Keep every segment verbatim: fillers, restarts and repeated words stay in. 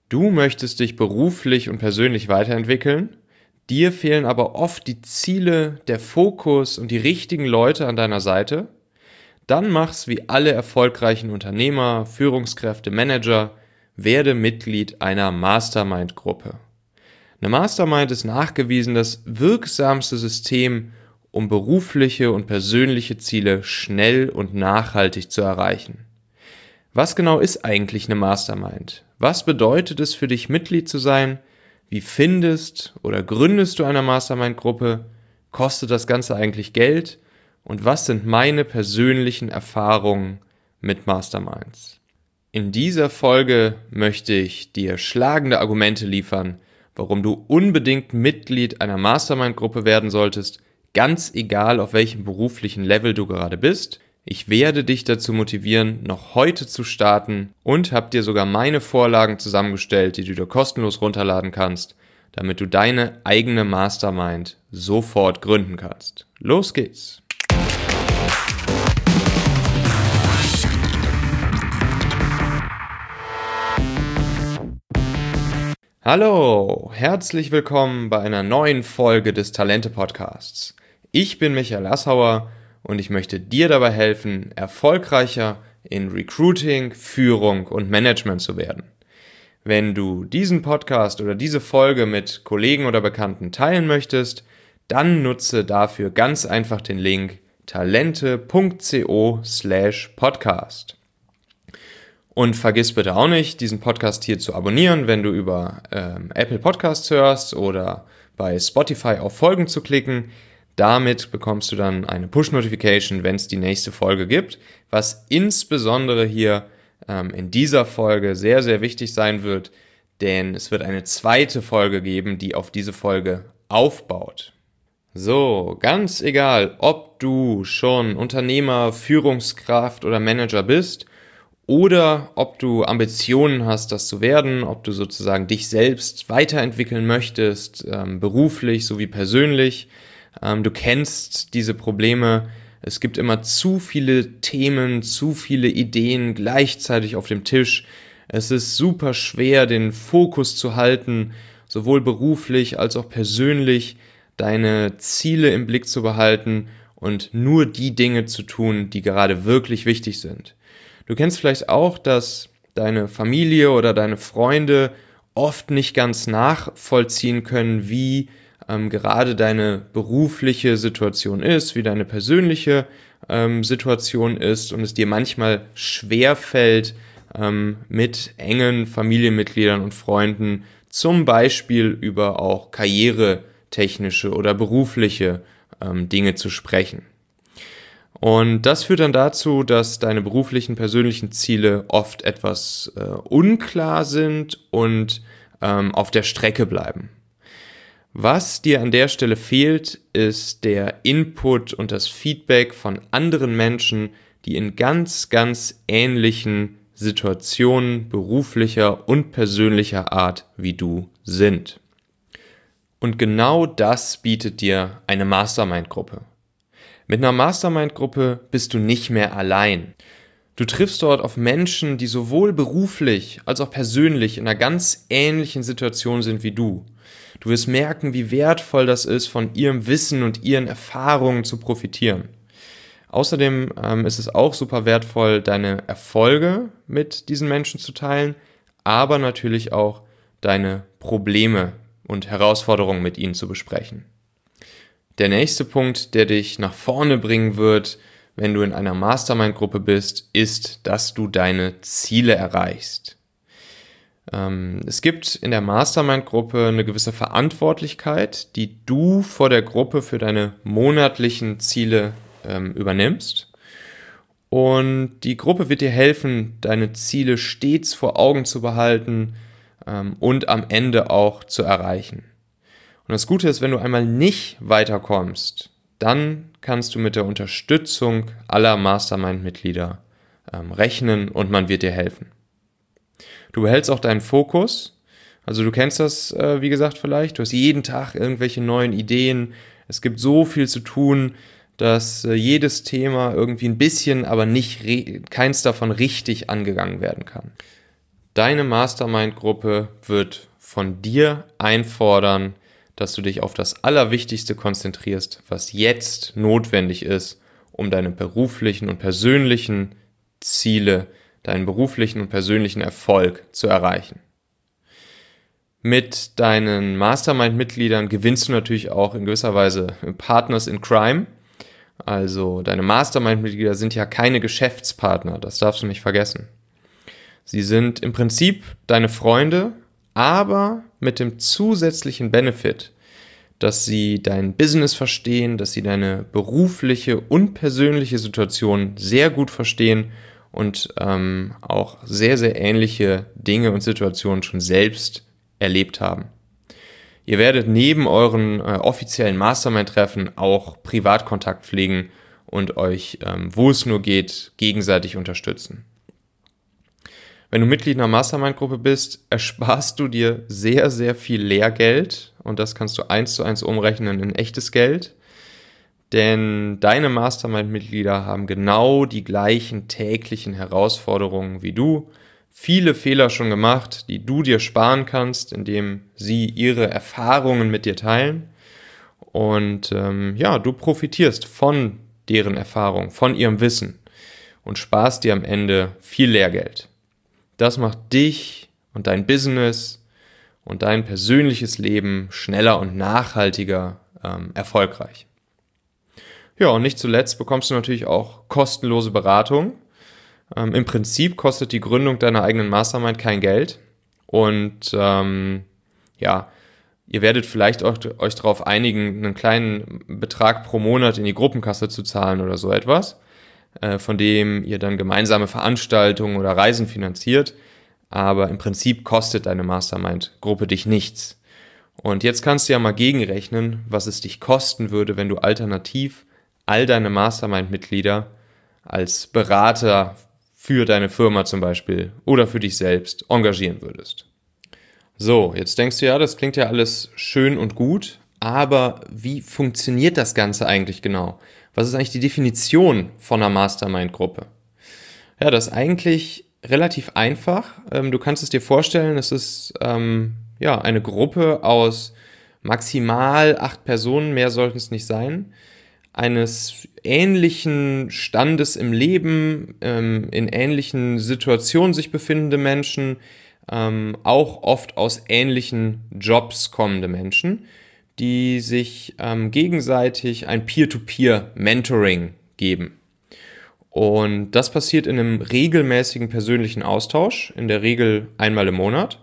Du möchtest dich beruflich und persönlich weiterentwickeln, dir fehlen aber oft die Ziele, der Fokus und die richtigen Leute an deiner Seite? Dann mach's wie alle erfolgreichen Unternehmer, Führungskräfte, Manager, werde Mitglied einer Mastermind-Gruppe. Eine Mastermind ist nachgewiesen das wirksamste System, um berufliche und persönliche Ziele schnell und nachhaltig zu erreichen. Was genau ist eigentlich eine Mastermind? Was bedeutet es für dich, Mitglied zu sein? Wie findest oder gründest du eine Mastermind-Gruppe? Kostet das Ganze eigentlich Geld? Und was sind meine persönlichen Erfahrungen mit Masterminds? In dieser Folge möchte ich dir schlagende Argumente liefern, warum du unbedingt Mitglied einer Mastermind-Gruppe werden solltest, ganz egal auf welchem beruflichen Level du gerade bist. Ich werde dich dazu motivieren, noch heute zu starten und habe dir sogar meine Vorlagen zusammengestellt, die du dir kostenlos runterladen kannst, damit du deine eigene Mastermind sofort gründen kannst. Los geht's! Hallo, herzlich willkommen bei einer neuen Folge des Talente-Podcasts. Ich bin Michael Assauer und ich möchte dir dabei helfen, erfolgreicher in Recruiting, Führung und Management zu werden. Wenn du diesen Podcast oder diese Folge mit Kollegen oder Bekannten teilen möchtest, dann nutze dafür ganz einfach den Link talente.co slash podcast. Und vergiss bitte auch nicht, diesen Podcast hier zu abonnieren, wenn du über ähm, Apple Podcasts hörst oder bei Spotify auf Folgen zu klicken. Damit bekommst du dann eine Push-Notification, wenn es die nächste Folge gibt, was insbesondere hier ähm, in dieser Folge sehr, sehr wichtig sein wird, denn es wird eine zweite Folge geben, die auf diese Folge aufbaut. So, ganz egal, ob du schon Unternehmer, Führungskraft oder Manager bist oder ob du Ambitionen hast, das zu werden, ob du sozusagen dich selbst weiterentwickeln möchtest, ähm, beruflich sowie persönlich. Ähm, du kennst diese Probleme. Es gibt immer zu viele Themen, zu viele Ideen gleichzeitig auf dem Tisch. Es ist super schwer, den Fokus zu halten, sowohl beruflich als auch persönlich, deine Ziele im Blick zu behalten und nur die Dinge zu tun, die gerade wirklich wichtig sind. Du kennst vielleicht auch, dass deine Familie oder deine Freunde oft nicht ganz nachvollziehen können, wie ähm, gerade deine berufliche Situation ist, wie deine persönliche ähm, Situation ist und es dir manchmal schwer fällt, ähm, mit engen Familienmitgliedern und Freunden zum Beispiel über auch karrieretechnische oder berufliche ähm, Dinge zu sprechen. Und das führt dann dazu, dass deine beruflichen, persönlichen Ziele oft etwas äh, unklar sind und ähm, auf der Strecke bleiben. Was dir an der Stelle fehlt, ist der Input und das Feedback von anderen Menschen, die in ganz, ganz ähnlichen Situationen beruflicher und persönlicher Art wie du sind. Und genau das bietet dir eine Mastermind-Gruppe. Mit einer Mastermind-Gruppe bist du nicht mehr allein. Du triffst dort auf Menschen, die sowohl beruflich als auch persönlich in einer ganz ähnlichen Situation sind wie du. Du wirst merken, wie wertvoll das ist, von ihrem Wissen und ihren Erfahrungen zu profitieren. Außerdem ähm, ist es auch super wertvoll, deine Erfolge mit diesen Menschen zu teilen, aber natürlich auch deine Probleme und Herausforderungen mit ihnen zu besprechen. Der nächste Punkt, der dich nach vorne bringen wird, wenn du in einer Mastermind-Gruppe bist, ist, dass du deine Ziele erreichst. Ähm, es gibt in der Mastermind-Gruppe eine gewisse Verantwortlichkeit, die du vor der Gruppe für deine monatlichen Ziele ähm, übernimmst. Und die Gruppe wird dir helfen, deine Ziele stets vor Augen zu behalten ähm, und am Ende auch zu erreichen. Und das Gute ist, wenn du einmal nicht weiterkommst, dann kannst du mit der Unterstützung aller Mastermind-Mitglieder ähm, rechnen und man wird dir helfen. Du behältst auch deinen Fokus, also du kennst das, äh, wie gesagt, vielleicht, du hast jeden Tag irgendwelche neuen Ideen, es gibt so viel zu tun, dass äh, jedes Thema irgendwie ein bisschen, aber nicht re- keins davon richtig angegangen werden kann. Deine Mastermind-Gruppe wird von dir einfordern, dass du dich auf das Allerwichtigste konzentrierst, was jetzt notwendig ist, um deine beruflichen und persönlichen Ziele, deinen beruflichen und persönlichen Erfolg zu erreichen. Mit deinen Mastermind-Mitgliedern gewinnst du natürlich auch in gewisser Weise Partners in Crime. Also deine Mastermind-Mitglieder sind ja keine Geschäftspartner, das darfst du nicht vergessen. Sie sind im Prinzip deine Freunde, aber mit dem zusätzlichen Benefit, dass sie dein Business verstehen, dass sie deine berufliche und persönliche Situation sehr gut verstehen und ähm, auch sehr, sehr ähnliche Dinge und Situationen schon selbst erlebt haben. Ihr werdet neben euren äh, offiziellen Mastermind-Treffen auch Privatkontakt pflegen und euch, ähm, wo es nur geht, gegenseitig unterstützen. Wenn du Mitglied einer Mastermind-Gruppe bist, ersparst du dir sehr, sehr viel Lehrgeld und das kannst du eins zu eins umrechnen in echtes Geld, denn deine Mastermind-Mitglieder haben genau die gleichen täglichen Herausforderungen wie du, viele Fehler schon gemacht, die du dir sparen kannst, indem sie ihre Erfahrungen mit dir teilen und ähm, ja, du profitierst von deren Erfahrung, von ihrem Wissen und sparst dir am Ende viel Lehrgeld. Das macht dich und dein Business und dein persönliches Leben schneller und nachhaltiger ähm, erfolgreich. Ja, und nicht zuletzt bekommst du natürlich auch kostenlose Beratung. Ähm, im Prinzip kostet die Gründung deiner eigenen Mastermind kein Geld. Und ähm, ja, ihr werdet vielleicht auch, euch darauf einigen, einen kleinen Betrag pro Monat in die Gruppenkasse zu zahlen oder so etwas, von dem ihr dann gemeinsame Veranstaltungen oder Reisen finanziert, aber im Prinzip kostet deine Mastermind-Gruppe dich nichts. Und jetzt kannst du ja mal gegenrechnen, was es dich kosten würde, wenn du alternativ all deine Mastermind-Mitglieder als Berater für deine Firma zum Beispiel oder für dich selbst engagieren würdest. So, jetzt denkst du ja, das klingt ja alles schön und gut, aber wie funktioniert das Ganze eigentlich genau? Was ist eigentlich die Definition von einer Mastermind-Gruppe? Ja, das ist eigentlich relativ einfach. Du kannst es dir vorstellen, es ist ähm, ja, eine Gruppe aus maximal acht Personen, mehr sollten es nicht sein, eines ähnlichen Standes im Leben, ähm, in ähnlichen Situationen sich befindende Menschen, ähm, auch oft aus ähnlichen Jobs kommende Menschen, die sich ähm, gegenseitig ein Peer-to-Peer-Mentoring geben. Und das passiert in einem regelmäßigen persönlichen Austausch, in der Regel einmal im Monat.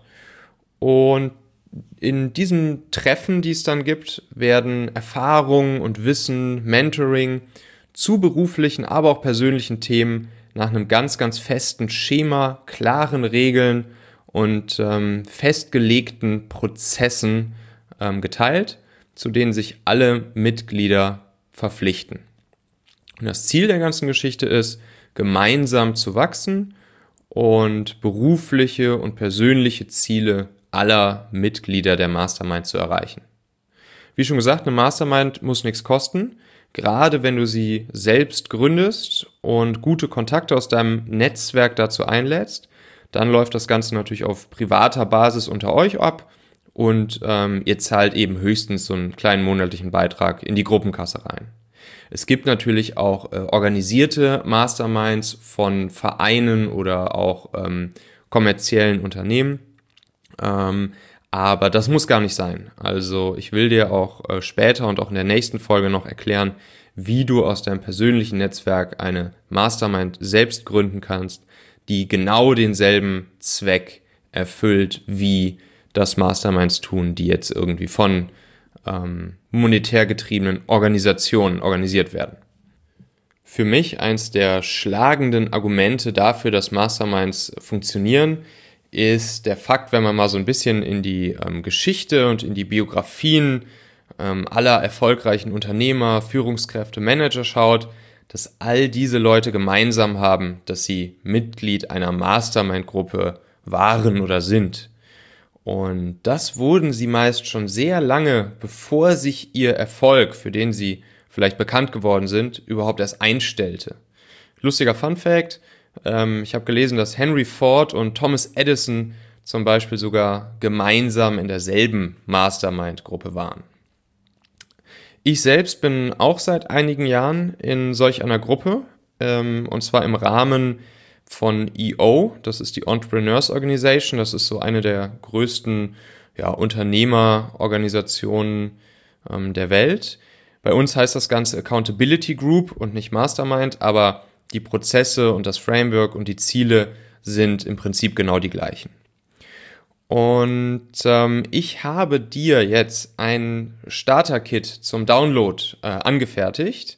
Und in diesen Treffen, die es dann gibt, werden Erfahrungen und Wissen, Mentoring zu beruflichen, aber auch persönlichen Themen nach einem ganz, ganz festen Schema, klaren Regeln und ähm, festgelegten Prozessen ähm, geteilt, zu denen sich alle Mitglieder verpflichten. Und das Ziel der ganzen Geschichte ist, gemeinsam zu wachsen und berufliche und persönliche Ziele aller Mitglieder der Mastermind zu erreichen. Wie schon gesagt, eine Mastermind muss nichts kosten, gerade wenn du sie selbst gründest und gute Kontakte aus deinem Netzwerk dazu einlädst, dann läuft das Ganze natürlich auf privater Basis unter euch ab und ähm, ihr zahlt eben höchstens so einen kleinen monatlichen Beitrag in die Gruppenkasse rein. Es gibt natürlich auch äh, organisierte Masterminds von Vereinen oder auch ähm, kommerziellen Unternehmen, ähm, aber das muss gar nicht sein. Also ich will dir auch äh, später und auch in der nächsten Folge noch erklären, wie du aus deinem persönlichen Netzwerk eine Mastermind selbst gründen kannst, die genau denselben Zweck erfüllt, wie das Masterminds tun, die jetzt irgendwie von ähm, monetär getriebenen Organisationen organisiert werden. Für mich eins der schlagenden Argumente dafür, dass Masterminds funktionieren, ist der Fakt, wenn man mal so ein bisschen in die ähm, Geschichte und in die Biografien ähm, aller erfolgreichen Unternehmer, Führungskräfte, Manager schaut, dass all diese Leute gemeinsam haben, dass sie Mitglied einer Mastermind-Gruppe waren oder sind. Und das wurden sie meist schon sehr lange, bevor sich ihr Erfolg, für den sie vielleicht bekannt geworden sind, überhaupt erst einstellte. Lustiger Funfact, Ähm, ich habe gelesen, dass Henry Ford und Thomas Edison zum Beispiel sogar gemeinsam in derselben Mastermind-Gruppe waren. Ich selbst bin auch seit einigen Jahren in solch einer Gruppe, ähm, und zwar im Rahmen von E O, das ist die Entrepreneurs Organization, das ist so eine der größten ja, Unternehmerorganisationen ähm, der Welt. Bei uns heißt das Ganze Accountability Group und nicht Mastermind, aber die Prozesse und das Framework und die Ziele sind im Prinzip genau die gleichen. Und ähm, ich habe dir jetzt ein Starter-Kit zum Download äh, angefertigt,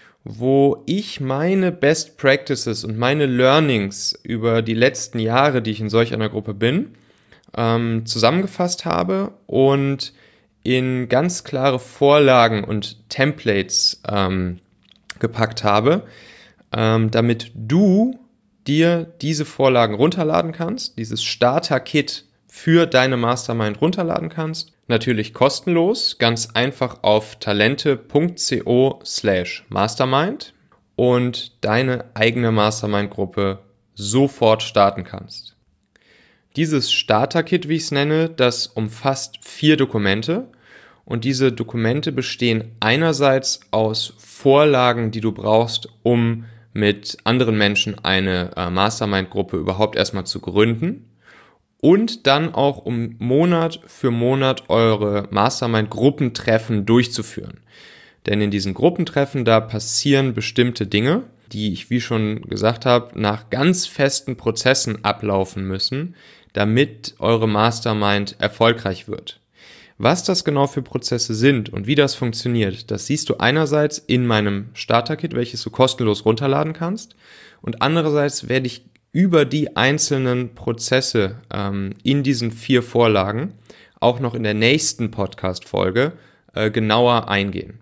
wo ich meine Best Practices und meine Learnings über die letzten Jahre, die ich in solch einer Gruppe bin, ähm, zusammengefasst habe und in ganz klare Vorlagen und Templates ähm, gepackt habe, ähm, damit du dir diese Vorlagen runterladen kannst, dieses Starter-Kit für deine Mastermind runterladen kannst. Natürlich kostenlos, ganz einfach auf talente.co slash mastermind und deine eigene Mastermind-Gruppe sofort starten kannst. Dieses Starter-Kit, wie ich es nenne, das umfasst vier Dokumente und diese Dokumente bestehen einerseits aus Vorlagen, die du brauchst, um mit anderen Menschen eine äh, Mastermind-Gruppe überhaupt erstmal zu gründen. Und dann auch, um Monat für Monat eure Mastermind-Gruppentreffen durchzuführen. Denn in diesen Gruppentreffen, da passieren bestimmte Dinge, die ich, wie schon gesagt habe, nach ganz festen Prozessen ablaufen müssen, damit eure Mastermind erfolgreich wird. Was das genau für Prozesse sind und wie das funktioniert, das siehst du einerseits in meinem Starter-Kit, welches du kostenlos runterladen kannst. Und andererseits werde ich über die einzelnen Prozesse ähm, in diesen vier Vorlagen auch noch in der nächsten Podcast-Folge äh, genauer eingehen.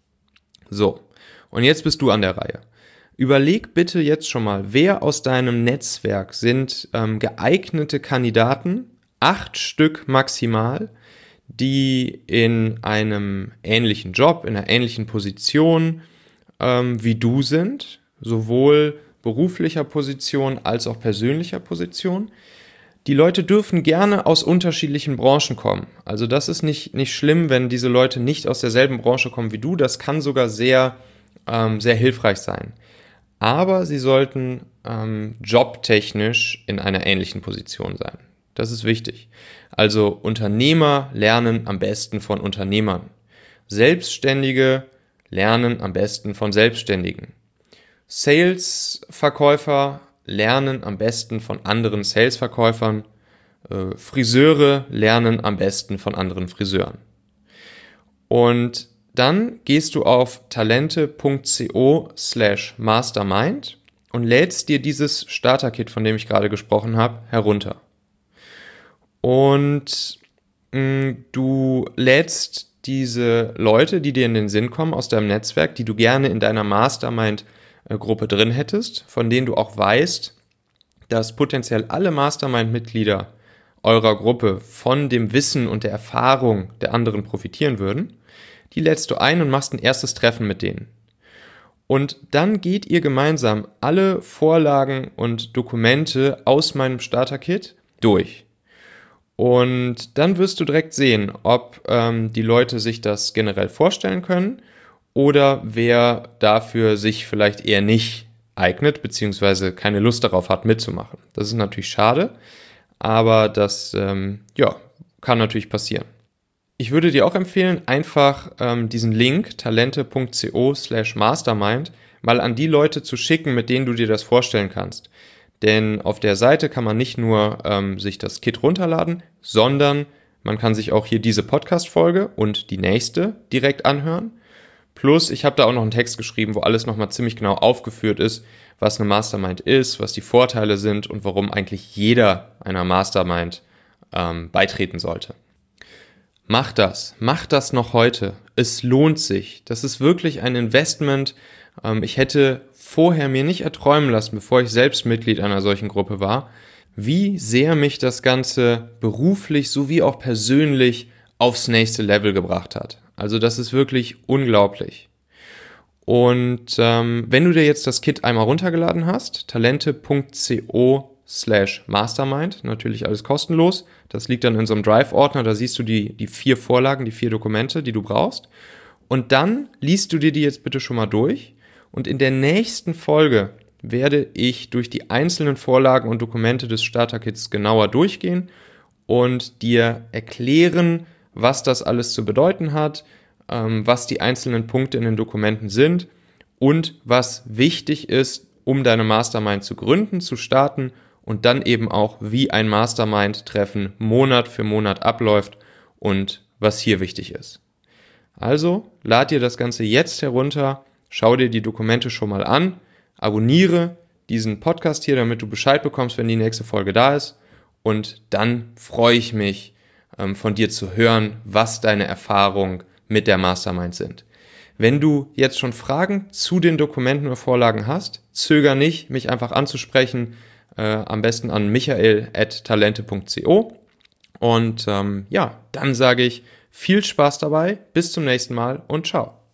So, und jetzt bist du an der Reihe. Überleg bitte jetzt schon mal, wer aus deinem Netzwerk sind ähm, geeignete Kandidaten, acht Stück maximal, die in einem ähnlichen Job, in einer ähnlichen Position ähm, wie du sind, sowohl beruflicher Position als auch persönlicher Position. Die Leute dürfen gerne aus unterschiedlichen Branchen kommen. Also das ist nicht, nicht schlimm, wenn diese Leute nicht aus derselben Branche kommen wie du. Das kann sogar sehr, ähm, sehr hilfreich sein. Aber sie sollten ähm, jobtechnisch in einer ähnlichen Position sein. Das ist wichtig. Also Unternehmer lernen am besten von Unternehmern. Selbstständige lernen am besten von Selbstständigen. Sales-Verkäufer lernen am besten von anderen Sales-Verkäufern. Äh, Friseure lernen am besten von anderen Friseuren. Und dann gehst du auf talente.co slash mastermind und lädst dir dieses Starter-Kit, von dem ich gerade gesprochen habe, herunter. Und mh, du lädst diese Leute, die dir in den Sinn kommen aus deinem Netzwerk, die du gerne in deiner Mastermind-Gruppe drin hättest, von denen du auch weißt, dass potenziell alle Mastermind-Mitglieder eurer Gruppe von dem Wissen und der Erfahrung der anderen profitieren würden, die lädst du ein und machst ein erstes Treffen mit denen. Und dann geht ihr gemeinsam alle Vorlagen und Dokumente aus meinem Starter-Kit durch. Und dann wirst du direkt sehen, ob ähm, die Leute sich das generell vorstellen können oder wer dafür sich vielleicht eher nicht eignet, beziehungsweise keine Lust darauf hat, mitzumachen. Das ist natürlich schade, aber das ähm, ja, kann natürlich passieren. Ich würde dir auch empfehlen, einfach ähm, diesen Link talente.co slash mastermind mal an die Leute zu schicken, mit denen du dir das vorstellen kannst. Denn auf der Seite kann man nicht nur ähm, sich das Kit runterladen, sondern man kann sich auch hier diese Podcast-Folge und die nächste direkt anhören. Plus, ich habe da auch noch einen Text geschrieben, wo alles nochmal ziemlich genau aufgeführt ist, was eine Mastermind ist, was die Vorteile sind und warum eigentlich jeder einer Mastermind ähm, beitreten sollte. Mach das, mach das noch heute. Es lohnt sich. Das ist wirklich ein Investment. Ähm, ich hätte vorher mir nicht erträumen lassen, bevor ich selbst Mitglied einer solchen Gruppe war, wie sehr mich das Ganze beruflich sowie auch persönlich aufs nächste Level gebracht hat. Also das ist wirklich unglaublich. Und ähm, wenn du dir jetzt das Kit einmal runtergeladen hast, talente.co slash mastermind, natürlich alles kostenlos. Das liegt dann in so einem Drive-Ordner, da siehst du die, die vier Vorlagen, die vier Dokumente, die du brauchst. Und dann liest du dir die jetzt bitte schon mal durch. Und in der nächsten Folge werde ich durch die einzelnen Vorlagen und Dokumente des Starter-Kits genauer durchgehen und dir erklären, was das alles zu bedeuten hat, ähm, was die einzelnen Punkte in den Dokumenten sind und was wichtig ist, um deine Mastermind zu gründen, zu starten und dann eben auch, wie ein Mastermind-Treffen Monat für Monat abläuft und was hier wichtig ist. Also, lad dir das Ganze jetzt herunter, schau dir die Dokumente schon mal an, abonniere diesen Podcast hier, damit du Bescheid bekommst, wenn die nächste Folge da ist. Und dann freue ich mich, ähm, von dir zu hören, was deine Erfahrungen mit der Mastermind sind. Wenn du jetzt schon Fragen zu den Dokumenten oder Vorlagen hast, zöger nicht, mich einfach anzusprechen, äh, am besten an michael at talente punkt co. Und ähm, ja, dann sage ich viel Spaß dabei, bis zum nächsten Mal und ciao.